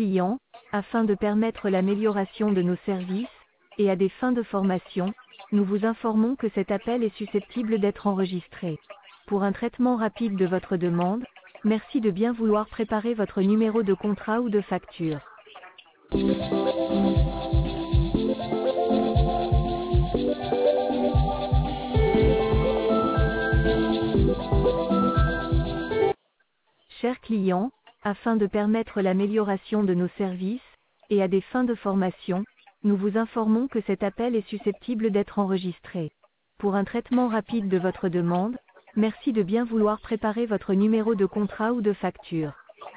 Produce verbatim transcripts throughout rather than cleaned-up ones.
clients, afin de permettre l'amélioration de nos services, et à des fins de formation, nous vous informons que cet appel est susceptible d'être enregistré. Pour un traitement rapide de votre demande, merci de bien vouloir préparer votre numéro de contrat ou de facture. Chers clients, afin de permettre l'amélioration de nos services, et à des fins de formation, nous vous informons que cet appel est susceptible d'être enregistré. Pour un traitement rapide de votre demande, merci de bien vouloir préparer votre numéro de contrat ou de facture.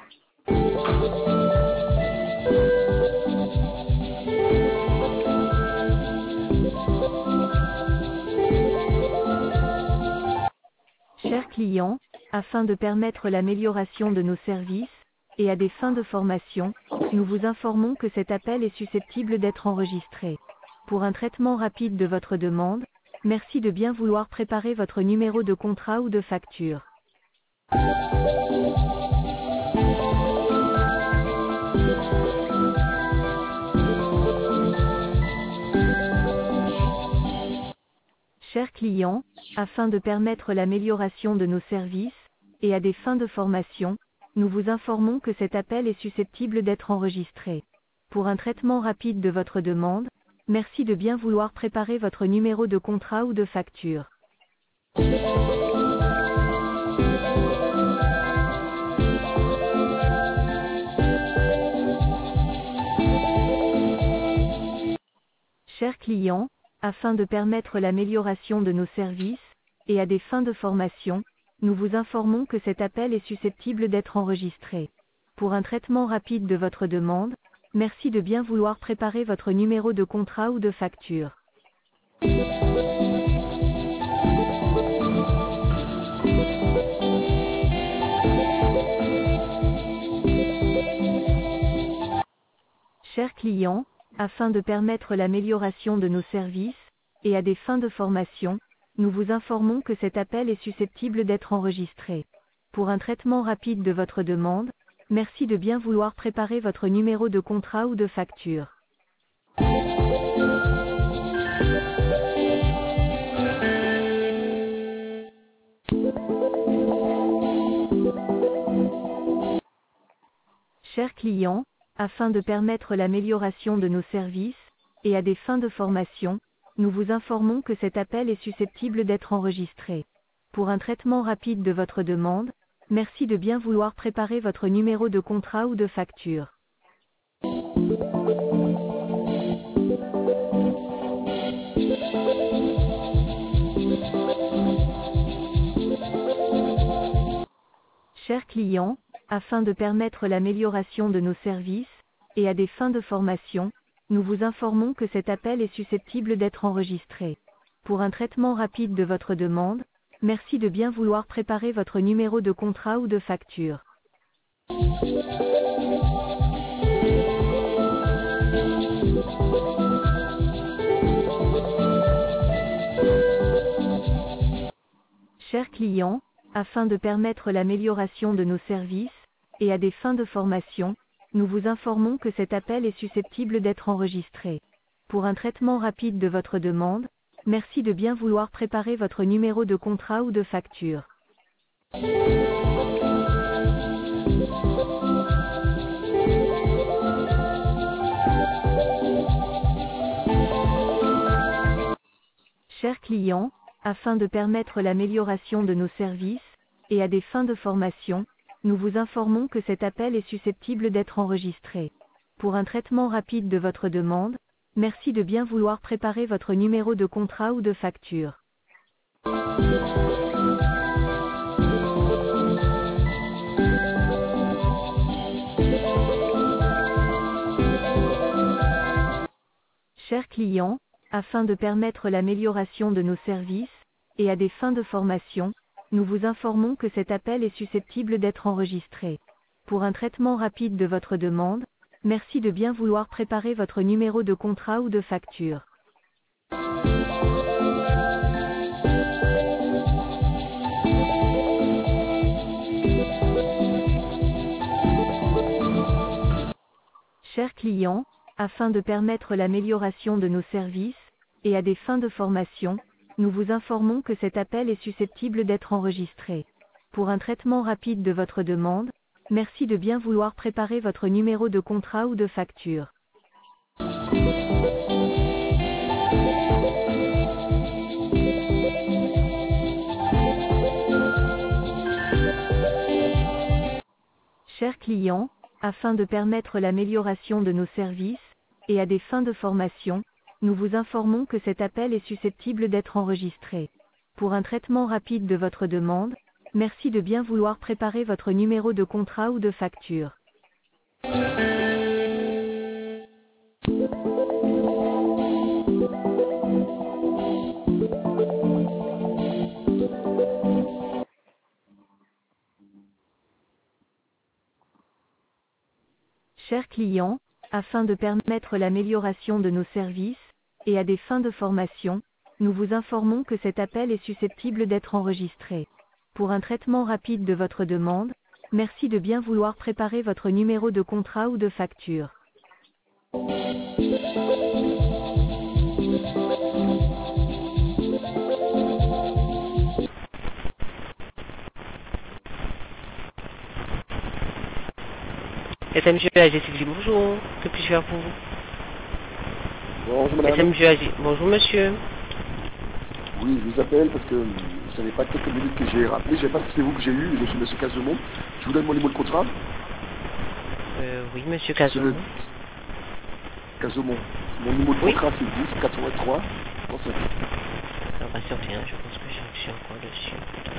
Chers clients, afin de permettre l'amélioration de nos services, et à des fins de formation, nous vous informons que cet appel est susceptible d'être enregistré. Pour un traitement rapide de votre demande, merci de bien vouloir préparer votre numéro de contrat ou de facture. Chers clients, afin de permettre l'amélioration de nos services, et à des fins de formation, nous vous informons que cet appel est susceptible d'être enregistré. Pour un traitement rapide de votre demande, merci de bien vouloir préparer votre numéro de contrat ou de facture. Chers clients, afin de permettre l'amélioration de nos services, et à des fins de formation, nous vous informons que cet appel est susceptible d'être enregistré. Pour un traitement rapide de votre demande, merci de bien vouloir préparer votre numéro de contrat ou de facture. Chers clients, afin de permettre l'amélioration de nos services, et à des fins de formation, nous vous informons que cet appel est susceptible d'être enregistré. Pour un traitement rapide de votre demande, merci de bien vouloir préparer votre numéro de contrat ou de facture. Chers clients, afin de permettre l'amélioration de nos services, et à des fins de formation, nous vous informons que cet appel est susceptible d'être enregistré. Pour un traitement rapide de votre demande, merci de bien vouloir préparer votre numéro de contrat ou de facture. Chers clients, afin de permettre l'amélioration de nos services, et à des fins de formation, nous vous informons que cet appel est susceptible d'être enregistré. Pour un traitement rapide de votre demande, merci de bien vouloir préparer votre numéro de contrat ou de facture. Chers clients, afin de permettre l'amélioration de nos services, et à des fins de formation, nous vous informons que cet appel est susceptible d'être enregistré. Pour un traitement rapide de votre demande, merci de bien vouloir préparer votre numéro de contrat ou de facture. Chers clients, afin de permettre l'amélioration de nos services, et à des fins de formation, nous vous informons que cet appel est susceptible d'être enregistré. Pour un traitement rapide de votre demande, merci de bien vouloir préparer votre numéro de contrat ou de facture. Chers clients, afin de permettre l'amélioration de nos services, et à des fins de formation, nous vous informons que cet appel est susceptible d'être enregistré. Pour un traitement rapide de votre demande, merci de bien vouloir préparer votre numéro de contrat ou de facture. Chers clients, afin de permettre l'amélioration de nos services, et à des fins de formation, nous vous informons que cet appel est susceptible d'être enregistré. Pour un traitement rapide de votre demande, merci de bien vouloir préparer votre numéro de contrat ou de facture. Chers clients, afin de permettre l'amélioration de nos services, et à des fins de formation, nous vous informons que cet appel est susceptible d'être enregistré. Pour un traitement rapide de votre demande, merci de bien vouloir préparer votre numéro de contrat ou de facture. Chers clients, afin de permettre l'amélioration de nos services, et à des fins de formation, nous vous informons que cet appel est susceptible d'être enregistré. Pour un traitement rapide de votre demande, merci de bien vouloir préparer votre numéro de contrat ou de facture. S M G A G Sylvie, bonjour. Que puis-je faire pour vous? Bonjour madame. S M G A G, bonjour monsieur. Oui, je vous appelle parce que vous savez pas quelques minutes que j'ai rappelé, je sais pas si c'est vous que j'ai eu, je suis monsieur Casomont. Je vous donne mon numéro de contrat. Euh, oui, monsieur Casomont. Casomont. Mon numéro de Oui. contrat c'est dix quatre-vingt-trois trente-cinq. Ça va sortir, hein, je pense que j'ai reçu encore dessus.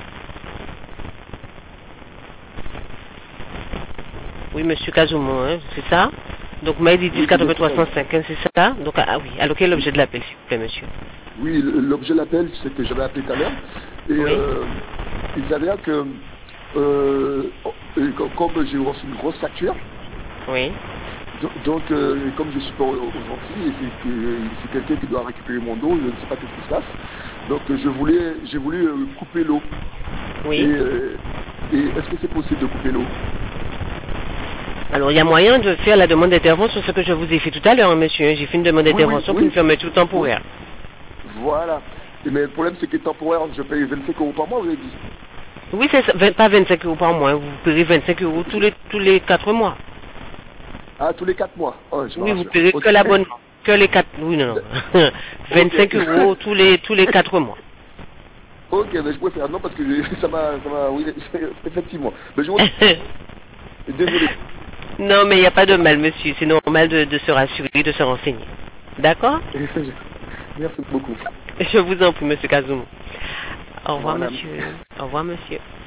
Oui, monsieur Casomont, hein, c'est ça? Donc, vous m'avez dit dix quatre-vingt-trois cent cinq, hein, c'est ça? Donc, ah oui. Alors, quel est l'objet de l'appel, s'il vous plaît, monsieur? Oui, l'objet de l'appel, c'est que j'avais appelé tout à l'heure. Et Oui. euh, il s'avère que, euh, comme j'ai reçu une grosse facture, Oui. donc euh, comme je suis pas au gentil, et c'est que c'est quelqu'un qui doit récupérer mon dos, je ne sais pas qu'est-ce qui se passe. Donc je voulais, j'ai voulu euh, couper l'eau. Oui. Et, euh, et est-ce que c'est possible de couper l'eau? Alors, il y a moyen de faire la demande d'intervention, ce que je vous ai fait tout à l'heure, hein, monsieur. J'ai fait une demande Oui, d'intervention oui, pour oui. une fermeture temporaire. Voilà. Mais le problème, c'est que temporaire, je paye vingt-cinq euros par mois, vous avez dit. Oui, c'est ça, vingt- pas vingt-cinq euros par mois, hein, vous paierez vingt-cinq euros tous les, tous les quatre mois. Ah, tous les quatre mois. Oh, je me Oui, vous rassure. paierez Ok. que l'abonnement, que les quatre, oui, non, non. vingt-cinq Ok. euros tous les, tous les quatre mois. Ok, mais je préfère. Non, parce que ça m'a, ça m'a, oui, effectivement. Mais je vous... Désolé. Non, mais il n'y a pas de mal, monsieur. C'est normal de, de se rassurer, de se renseigner. D'accord? Merci beaucoup. Je vous en prie, monsieur Kazoum. Au revoir, Voilà. monsieur. Au revoir, monsieur.